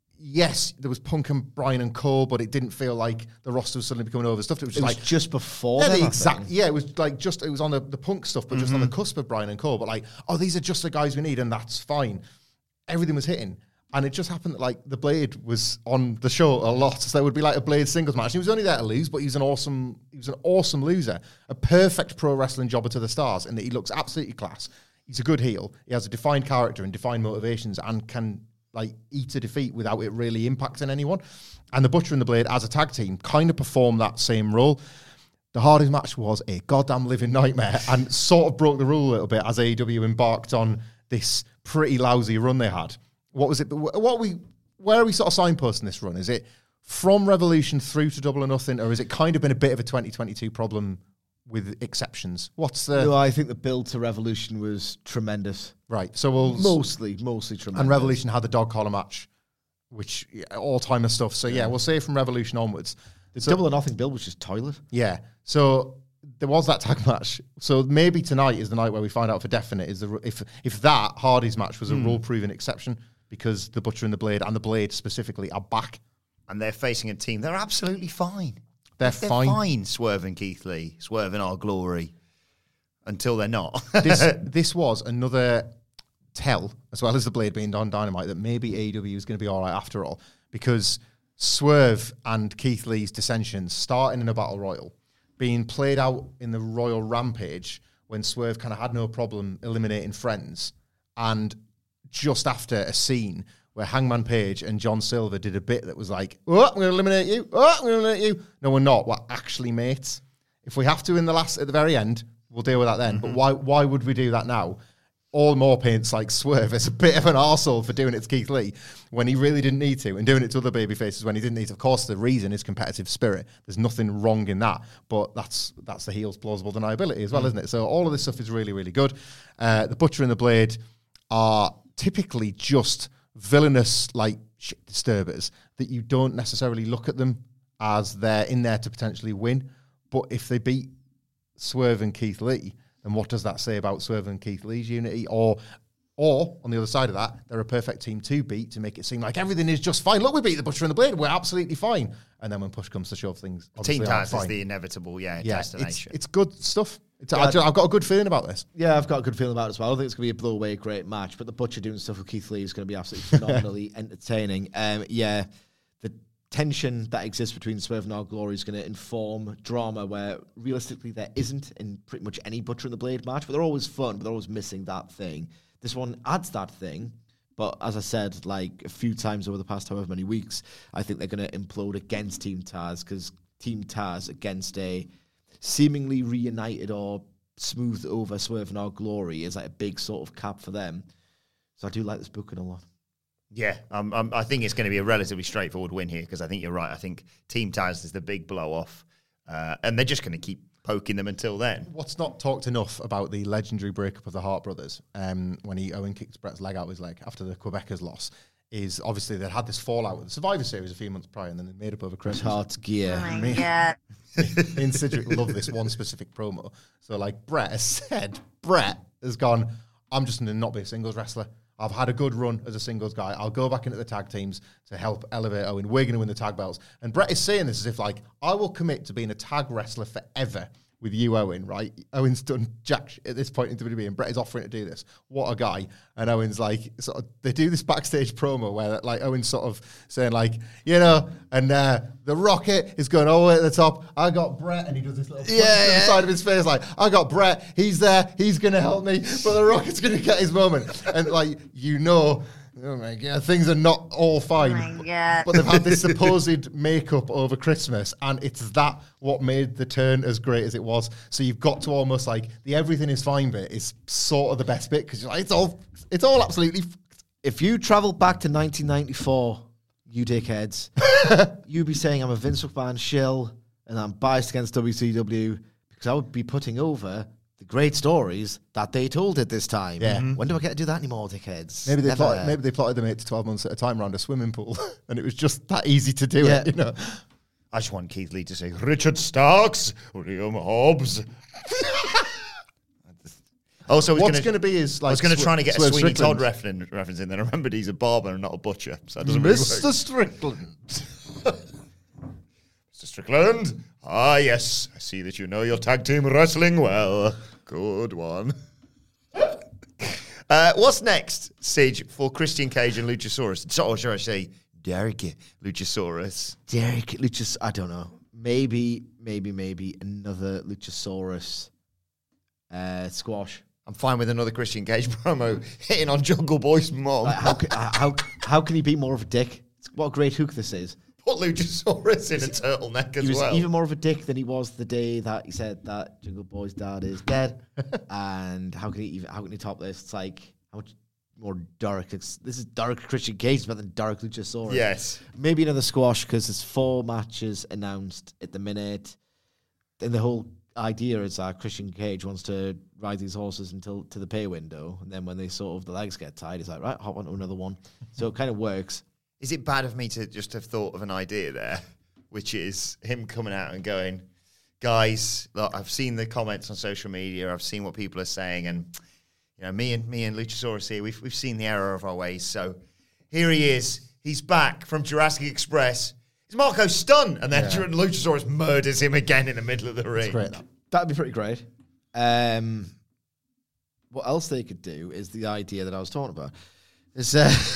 yes, there was Punk and Bryan and Cole, but it didn't feel like the roster was suddenly becoming overstuffed. It was just before that. Yeah, it was like it was on the Punk stuff, but just on the cusp of Bryan and Cole. But like, oh, these are just the guys we need, and that's fine. Everything was hitting. And it just happened that, like, the Blade was on the show a lot. So there would be, like, a Blade singles match. He was only there to lose, but he was an awesome loser. A perfect pro wrestling jobber to the stars, in that he looks absolutely class. He's a good heel. He has a defined character and defined motivations and can, like, eat a defeat without it really impacting anyone. And the Butcher and the Blade, as a tag team, kind of perform that same role. The Hardys match was a goddamn living nightmare and sort of broke the rule a little bit as AEW embarked on this pretty lousy run they had. What was it? Where are we sort of signposting this run? Is it from Revolution through to Double or Nothing, or has it kind of been a bit of a 2022 problem with exceptions? No, I think the build to Revolution was tremendous. Right, so we'll mostly tremendous. And Revolution had the dog collar match, which all-timer stuff. So yeah, we'll say from Revolution onwards. The Double or Nothing build was just toilet. Yeah, so there was that tag match. So maybe tonight is the night where we find out for definite if that Hardy's match was a rule-proven exception, because the Butcher and the Blade specifically are back. And they're facing a team. They're absolutely fine. They're fine. Swerve and Keith Lee. Swerve in our glory. Until they're not. This was another tell, as well as the Blade being on Dynamite, that maybe AEW is going to be all right after all. Because Swerve and Keith Lee's dissensions starting in a Battle Royal, being played out in the Royal Rampage when Swerve kind of had no problem eliminating friends, and just after a scene where Hangman Page and John Silver did a bit that was like, oh, I'm going to eliminate you. Oh, I'm going to eliminate you. No, we're not. We're actually mates. If we have to at the very end, we'll deal with that then. But why would we do that now? All more paints like Swerve is a bit of an arsehole for doing it to Keith Lee when he really didn't need to, and doing it to other babyfaces when he didn't need to. Of course, the reason is competitive spirit. There's nothing wrong in that, but that's the heel's plausible deniability as well, isn't it? So all of this stuff is really, really good. The Butcher and the Blade are typically just villainous, like, shit disturbers that you don't necessarily look at them as they're in there to potentially win. But if they beat Swerve and Keith Lee, then what does that say about Swerve and Keith Lee's unity? Or on the other side of that, they're a perfect team to beat to make it seem like everything is just fine. Look, we beat the Butcher and the Blade. We're absolutely fine. And then when push comes to shove, things Team Taz is the inevitable, destination. It's good stuff. I've got a good feeling about this. Yeah, I've got a good feeling about it as well. I think it's going to be a blow-away great match, but the Butcher doing stuff with Keith Lee is going to be absolutely phenomenally entertaining. The tension that exists between Swerve and Our Glory is going to inform drama where realistically there isn't in pretty much any Butcher and the Blade match, but they're always fun, but they're always missing that thing. This one adds that thing, but as I said, like a few times over the past however many weeks, I think they're going to implode against Team Taz, because Team Taz against a seemingly reunited or smoothed over Swerve in Our Glory is like a big sort of cap for them. So I do like this booking a lot. Yeah, I think it's going to be a relatively straightforward win here because I think you're right. I think Team Taz is the big blow-off, and they're just going to keep poking them until then. What's not talked enough about the legendary breakup of the Hart brothers when Owen kicked Bret's leg out his leg after the Quebecers loss is obviously they'd had this fallout with the Survivor Series a few months prior and then they made up over Christmas. Hart's gear. Oh my God. Me and Cedric love this one specific promo. So like Bret has gone, I'm just going to not be a singles wrestler. I've had a good run as a singles guy. I'll go back into the tag teams to help elevate Owen. We're going to win the tag belts. And Bret is saying this as if, like, I will commit to being a tag wrestler forever with you, Owen, right? Owen's done jack shit at this point in WWE, and Bret is offering to do this. What a guy. And Owen's like, sort of, they do this backstage promo where, like, Owen's sort of saying, like, you know, and the Rocket is going all the way at the top. I got Bret, and he does this little punch to the side of his face, like, I got Bret, he's there, he's going to help me, but the Rocket's going to get his moment. And, like, you know, oh my God, things are not all fine. Oh my God. But they've had this supposed makeup over Christmas, and it's that what made the turn as great as it was. So you've got to almost like the everything is fine bit is sort of the best bit because you're like, it's all absolutely. If you travel back to 1994, you dickheads, you'd be saying I'm a Vince McMahon shill and I'm biased against WCW because I would be putting over the great stories that they told at this time. Yeah. When do I get to do that anymore, dickheads? Maybe they plotted them 8 to 12 months at a time around a swimming pool, and it was just that easy to do it. You know, I just want Keith Lee to say Richard Starks, Liam Hobbs. Also, what's going to be is like I was going to try and get a Sweeney Strickland. Todd reference in. Then I remembered he's a barber and not a butcher, so that doesn't really work. Mr. Strickland. Mr. Strickland. Ah, yes. I see that you know your tag team wrestling well. Good one. What's next, Sige, for Christian Cage and Luchasaurus? Or should I say, Derek Luchasaurus? Derek Luchasaurus, I don't know. Maybe another Luchasaurus squash. I'm fine with another Christian Cage promo hitting on Jungle Boy's mom. Like, how can he be more of a dick? What a great hook this is. Put Luchasaurus in a turtleneck as well. He was even more of a dick than he was the day that he said that Jungle Boy's dad is dead. And how can he top this? It's like, how much more dark? This is dark Christian Cage better than dark Luchasaurus. Yes. Maybe another squash because there's 4 matches announced at the minute. And the whole idea is that Christian Cage wants to ride these horses until to the pay window. And then when they sort of, the legs get tied, he's like, right, hop on to another one. So it kind of works. Is it bad of me to just have thought of an idea there, which is him coming out and going, guys, look, I've seen the comments on social media, I've seen what people are saying, and you know, me and Luchasaurus here, we've seen the error of our ways. So here he is, he's back from Jurassic Express. Is Marco stunned? And then Luchasaurus murders him again in the middle of the ring. Great. That'd be pretty great. What else they could do is the idea that I was talking about. Is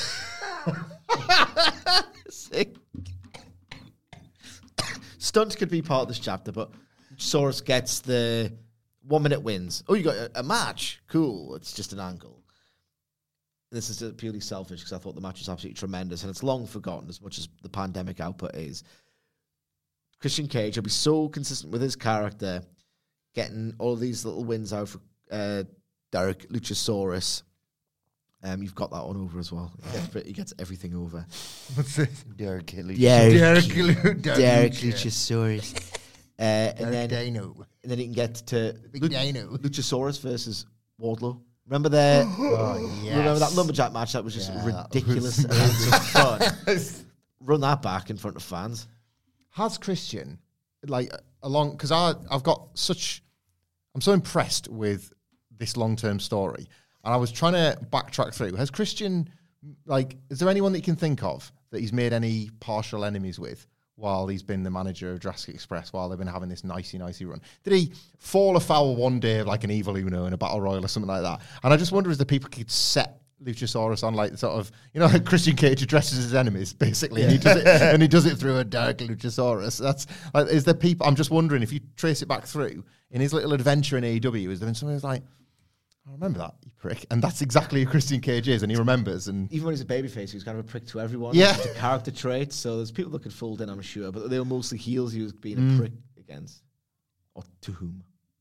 Stunt could be part of this chapter, but Luchasaurus gets the 1 minute wins. Oh, you got a match? Cool. It's just an angle. This is purely selfish because I thought the match was absolutely tremendous and it's long forgotten as much as the pandemic output is. Christian Cage will be so consistent with his character, getting all of these little wins out for Derek Luchasaurus. You've got that one over as well. He gets everything over. What's it? Derek Luchasaurus. Derek Luchasaurus. And then he can get to Luchasaurus versus Wardlow. Remember there? Remember that lumberjack match? That was just ridiculous amounts of fun. Run that back in front of fans. Has Christian, like, because I'm so impressed with this long-term story, and I was trying to backtrack through. Has Christian, like, is there anyone that you can think of that he's made any partial enemies with while he's been the manager of Jurassic Express, while they've been having this nicey run? Did he fall afoul one day of like an Evil Uno in a battle royal or something like that? And I just wonder if the people could set Luchasaurus on like sort of, you know, like Christian Cage addresses his enemies basically, and he does it through a dark Luchasaurus. That's like, is there people? I'm just wondering if you trace it back through in his little adventure in AEW, is there been somebody who's like, I remember that, you prick, and that's exactly who Christian Cage is, and he remembers. And even when he's a babyface, he was kind of a prick to everyone. Yeah, it's a character trait. So there's people that could fold in, I'm sure, but they were mostly heels he was being a prick against, or to whom.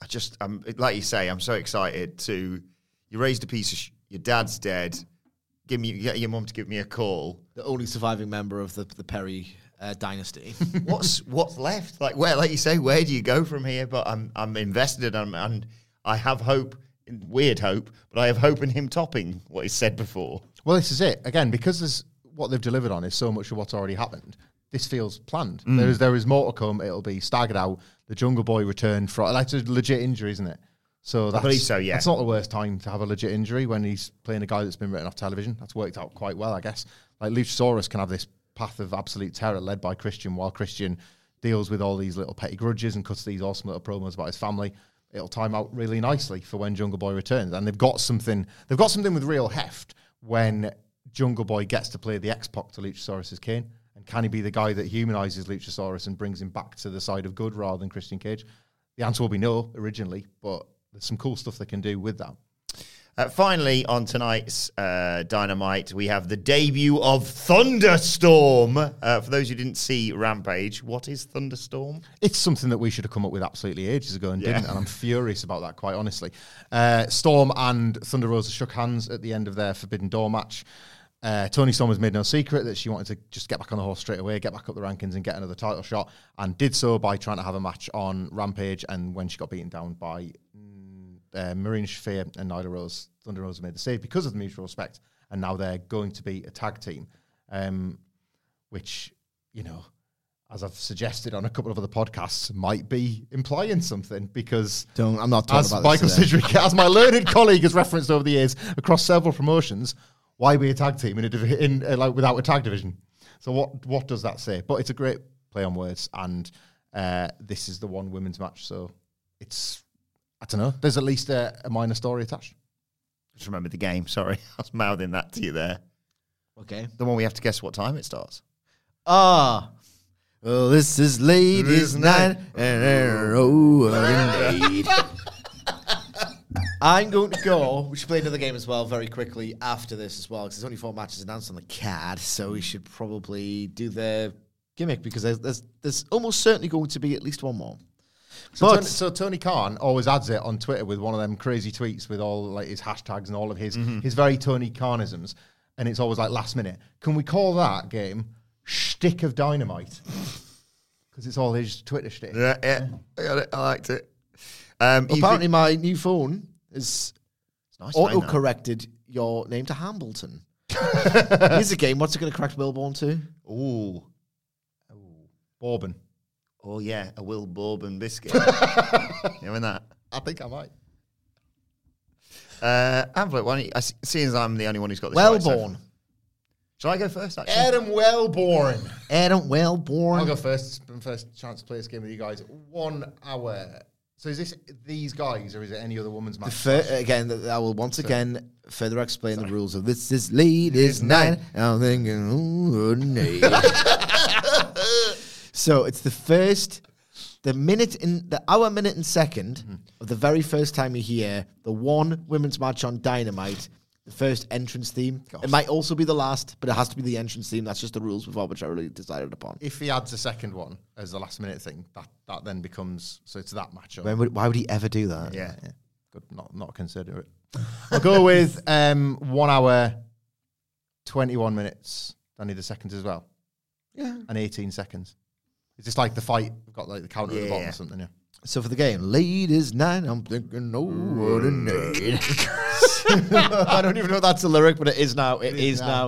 like you say, I'm so excited to. You raised a piece of. Your dad's dead. Get your mum to give me a call. The only surviving member of the Perry dynasty. What's left? Like you say, where do you go from here? But I'm invested and I have hope, weird hope, but I have hope in him topping what he said before. Well, this is it again because what they've delivered on is so much of what's already happened. This feels planned. There is more to come. It'll be staggered out. The Jungle Boy returned from that's a legit injury, isn't it? So I believe so, yeah. That's not the worst time to have a legit injury when he's playing a guy that's been written off television. That's worked out quite well, I guess. Like Luchasaurus can have this path of absolute terror led by Christian while Christian deals with all these little petty grudges and cuts these awesome little promos about his family. It'll time out really nicely for when Jungle Boy returns. And they've got something with real heft when Jungle Boy gets to play the X-Pac to Luchasaurus' Kane. And can he be the guy that humanizes Luchasaurus and brings him back to the side of good rather than Christian Cage? The answer will be no, originally, but there's some cool stuff they can do with that. Finally, on tonight's Dynamite, we have the debut of Thunderstorm. For those who didn't see Rampage, what is Thunderstorm? It's something that we should have come up with absolutely ages ago and didn't, and I'm furious about that, quite honestly. Storm and Thunder Rosa shook hands at the end of their Forbidden Door match. Toni Storm has made no secret that she wanted to just get back on the horse straight away, get back up the rankings and get another title shot, and did so by trying to have a match on Rampage, and when she got beaten down by Marina Shafir and Nyla Rose, Thunder Rosa made the save because of the mutual respect, and now they're going to be a tag team, which, as I've suggested on a couple of other podcasts, might be implying something because I'm not talking about Michael Sidgwick, as my learned colleague has referenced over the years across several promotions, why be a tag team without a tag division? So what does that say? But it's a great play on words, and this is the one women's match, so it's. I don't know. There's at least a minor story attached. Just remember the game. Sorry, I was mouthing that to you there. Okay. The one we have to guess what time it starts. Well, this is ladies' night, and I'm going to go. We should play another game as well very quickly after this as well, because there's only 4 matches announced on the card, so we should probably do the gimmick because there's almost certainly going to be at least one more. So Tony Khan always adds it on Twitter with one of them crazy tweets with all like his hashtags and all of his very Tony Khanisms, and it's always like last minute. Can we call that game Shtick of Dynamite? Because it's all his Twitter shtick. Yeah. I got it. I liked it. Apparently, my new phone is auto-corrected your name to Hambleton. Here's a game. What's it going to correct Wilborn to? Ooh. Bourbon. Oh, yeah, a Will Bourbon biscuit. You know that? I think I might. Amplet, why don't you, seeing as I'm the only one who's got this Wellborn. Right, shall I go first, actually? Adam Wellborn. I'll go first. It's my first chance to play this game with you guys. 1 hour. So is this these guys, or is it any other woman's match? Again, I will once again further explain the rules of this is ladies' night. I'm thinking, ooh, so it's the hour, minute, and second of the very first time you hear the one women's match on Dynamite, the first entrance theme. Gosh. It might also be the last, but it has to be the entrance theme. That's just the rules we've arbitrarily decided upon. If he adds a second one as the last minute thing, that then becomes, so it's that match. Why would he ever do that? Yeah. Good, not consider it. I'll go with 1 hour, 21 minutes. I need the seconds as well. Yeah. And 18 seconds. It's just like the fight. We've got like the counter at the bottom or something, yeah. So for the game, ladies' night, I'm thinking, no, what a night. I don't even know if that's a lyric, but it is now. It is now.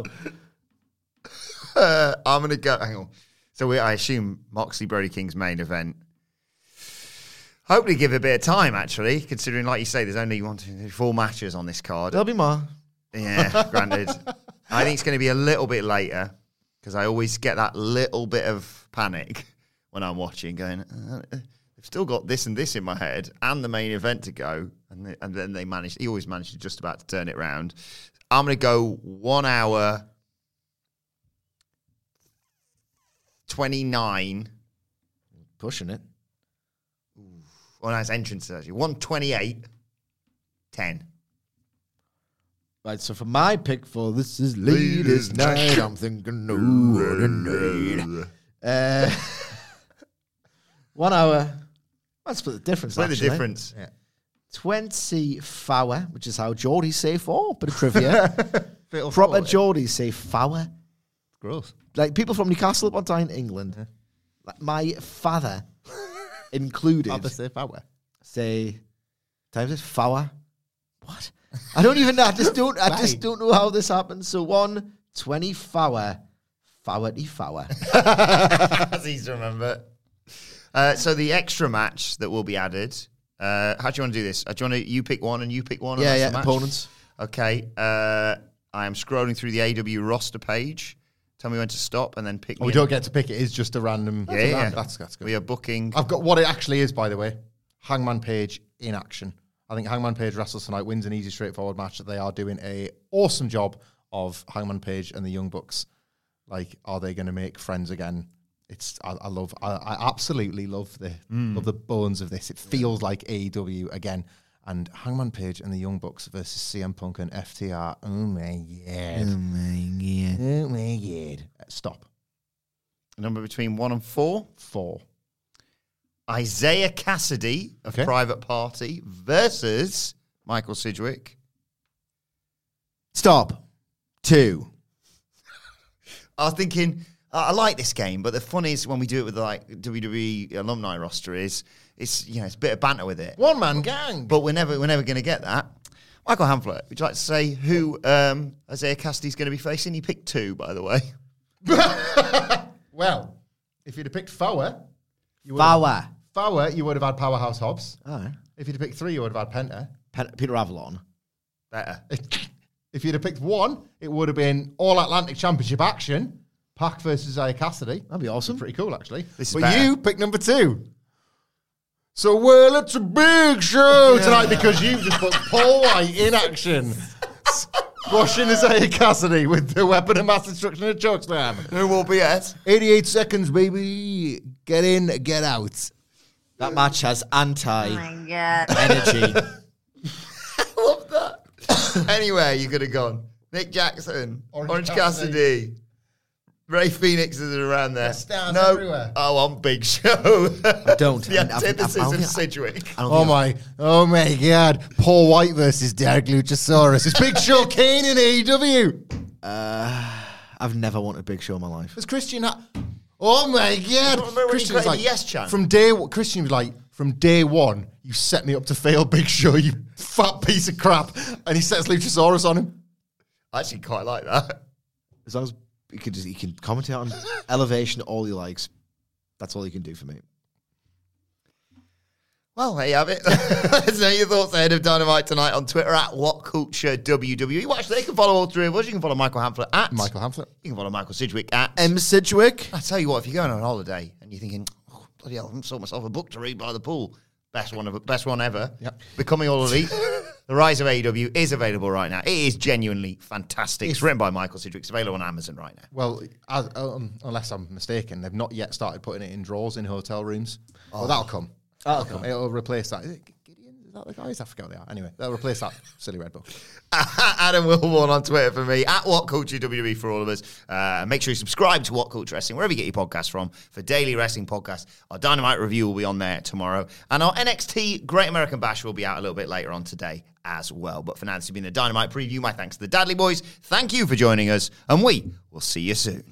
I'm going to go, hang on. So I assume Moxley Brody King's main event. Hopefully give it a bit of time, actually, considering, like you say, there's only 4 matches on this card. There'll be more. Yeah, granted. I think it's going to be a little bit later, because I always get that little bit of panic when I'm watching, going, they've still got this and this in my head, and the main event to go, and then he always managed to just about to turn it around. I'm going to go 1 hour, 29. Pushing it. Well, that's entrances, actually. 1:28, 10. Right, so for my pick for this is ladies' night, I'm thinking, no, what a night. 1 hour, Let's split the difference. Split the actually. difference. Yeah. 24, which is how Geordies say 4. Bit of trivia. Fatal Proper four. Geordies say "fower." Gross. Like people from Newcastle upon Tyne, England. Like my father included. Papa say power. Say times it "fower." What? I don't even know. I just don't know how this happens. So 1/24, fower. That's easy to remember. So the extra match that will be added. How do you want to do this? Do you want to you pick one and you pick one? And that's the match? Opponents. Okay. I am scrolling through the AW roster page. Tell me when to stop and then pick. We don't get to pick it. It's just a random. That's good. We are booking. I've got what it actually is, by the way. Hangman Page in action. I think Hangman Page wrestles tonight, wins an easy, straightforward match. That they are doing a awesome job of Hangman Page and the Young Bucks. Like, are they going to make friends again? I absolutely love the bones of this. It feels like AEW again. And Hangman Page and the Young Bucks versus CM Punk and FTR. Oh my god. Stop. Number between 1 and 4. 4. Isaiah Cassidy of Private Party versus Michael Sidgwick. Stop. 2. I was thinking, I like this game, but the fun is when we do it with like WWE alumni roster is it's a bit of banter with it. One man gang. But we're never going to get that. Michael Hamflett, would you like to say who Isaiah Cassidy's going to be facing? He picked 2, by the way. Well, if you'd have picked Fowler, you would have had Powerhouse Hobbs. All right. If you'd have picked 3, you would have had Penta. Peter Avalon. Better. If you'd have picked 1, it would have been All Atlantic Championship action. Pac versus Isaiah Cassidy. That'd be awesome. Pretty cool, actually. This is but better. you picked number 2. So, well, it's a big show tonight because you've just put Paul White in action. Squashing Isaiah Cassidy with the weapon of mass destruction and chokeslam. No more BS. 88 seconds, baby. Get in, get out. That match has energy. I love that. Anywhere you could have gone. Nick Jackson, Orange Cassidy. Ray Phoenix is around there. Stars everywhere. Oh, on Big Show. I don't. The antithesis of Sidgwick. Oh my God. Paul White versus Derek Luchasaurus. It's Big Show Kane in AEW. I've never wanted a Big Show in my life. It's Christian. Oh my God. Christian was like, yes chant. Christian was like, from day one, you set me up to fail, Big Show, you fat piece of crap. And he sets Luchasaurus on him. I actually quite like that. As long as he can commentate on Elevation all he likes. That's all he can do for me. Well, there you have it. Let us know your thoughts ahead of Dynamite tonight on Twitter at WhatCultureWWE. Well, actually, they can follow all 3 of us. You can follow Michael Hamflett at Michael Hamflett. You can follow Michael Sidgwick at M. Sidgwick. I tell you what, if you're going on holiday and you're thinking, oh, bloody hell, I haven't sold myself a book to read by the pool. Best one ever. Yep. Becoming All Elite. The Rise of AEW is available right now. It is genuinely fantastic. It's written by Michael Sidgwick. It's available on Amazon right now. Well, unless I'm mistaken, they've not yet started putting it in drawers in hotel rooms. Oh, that'll come. It'll replace that. Is it Gideon? Is that the guys? I forget what they are. Anyway, they'll replace that silly red book. Adam Wilborn on Twitter for me, at WhatCultureWWE for all of us. Make sure you subscribe to What Culture Wrestling, wherever you get your podcasts from, for daily wrestling podcasts. Our Dynamite review will be on there tomorrow. And our NXT Great American Bash will be out a little bit later on today as well. But for now, this has been a Dynamite preview. My thanks to the Dudley Boys. Thank you for joining us, and we will see you soon.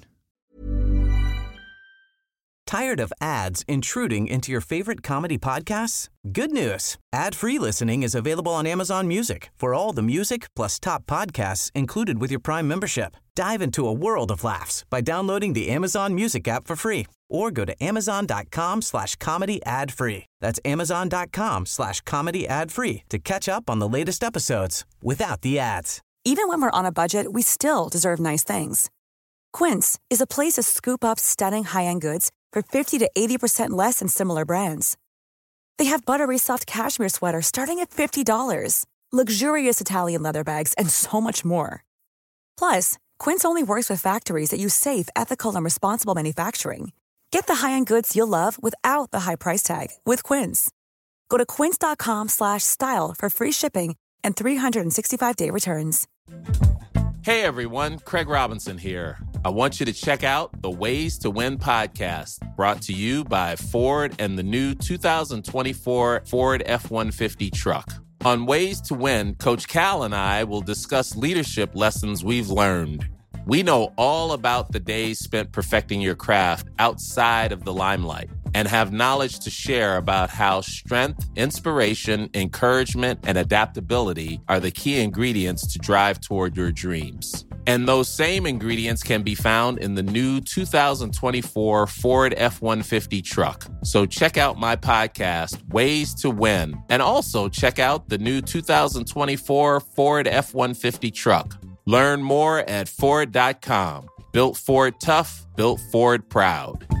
Tired of ads intruding into your favorite comedy podcasts? Good news. Ad-free listening is available on Amazon Music for all the music plus top podcasts included with your Prime membership. Dive into a world of laughs by downloading the Amazon Music app for free or go to amazon.com/comedy ad-free. That's amazon.com/comedy ad-free to catch up on the latest episodes without the ads. Even when we're on a budget, we still deserve nice things. Quince is a place to scoop up stunning high-end goods for 50 to 80% less than similar brands. They have buttery soft cashmere sweaters starting at $50, luxurious Italian leather bags, and so much more. Plus, Quince only works with factories that use safe, ethical, and responsible manufacturing. Get the high-end goods you'll love without the high price tag with Quince. Go to quince.com/style for free shipping and 365-day returns. Hey everyone, Craig Robinson here. I want you to check out the Ways to Win podcast, brought to you by Ford and the new 2024 Ford F-150 truck. On Ways to Win, Coach Cal and I will discuss leadership lessons we've learned. We know all about the days spent perfecting your craft outside of the limelight and have knowledge to share about how strength, inspiration, encouragement, and adaptability are the key ingredients to drive toward your dreams. And those same ingredients can be found in the new 2024 Ford F-150 truck. So check out my podcast, Ways to Win, and also check out the new 2024 Ford F-150 truck. Learn more at Ford.com. Built Ford tough, built Ford proud.